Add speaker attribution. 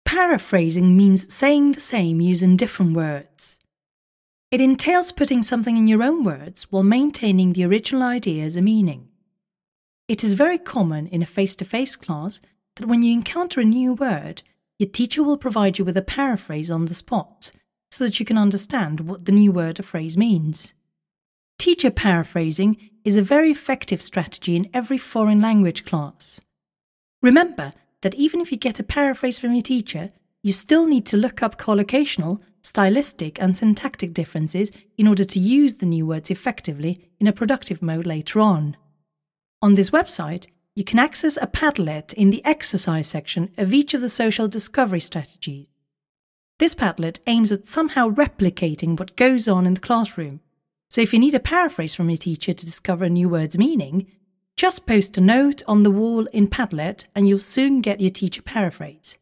Speaker 1: Paraphrasing means saying the same using different words. It entails putting something in your own words while maintaining the original idea as a meaning. It is very common in a face-to-face class that when you encounter a new word, your teacher will provide you with a paraphrase on the spot so that you can understand what the new word or phrase means. Teacher paraphrasing is a very effective strategy in every foreign language class. Remember that even if you get a paraphrase from your teacher, you still need to look up collocational, stylistic and syntactic differences in order to use the new words effectively in a productive mode later on. On this website, you can access a Padlet in the exercise section of each of the social discovery strategies. This Padlet aims at somehow replicating what goes on in the classroom. So if you need a paraphrase from your teacher to discover a new word's meaning, just post a note on the wall in Padlet and you'll soon get your teacher paraphrase.